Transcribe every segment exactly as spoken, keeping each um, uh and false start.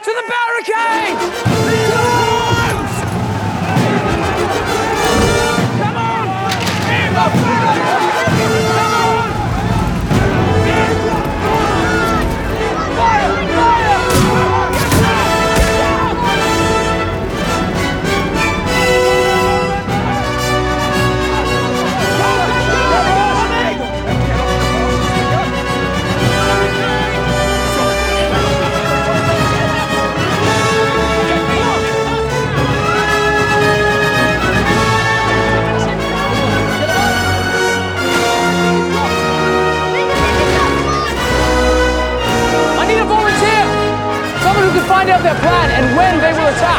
To the barricade! Come on! In the barricade! Come on! Fire! Fire! Find out their plan and when they will attack.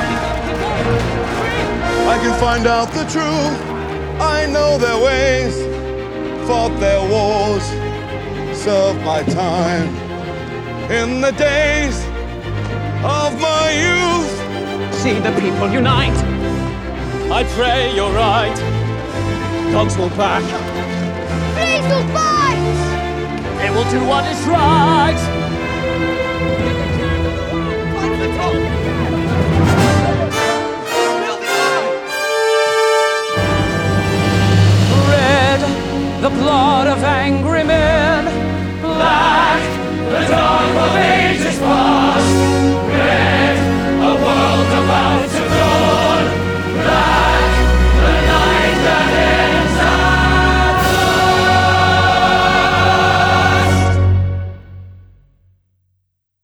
I can find out the truth. I know their ways, fought their wars, served my time in the days of my youth. See the people unite. I pray you're right. Dogs will back. Please will fight. They will do what is right. Red, the blood of angry men. Black, the dark of ages past.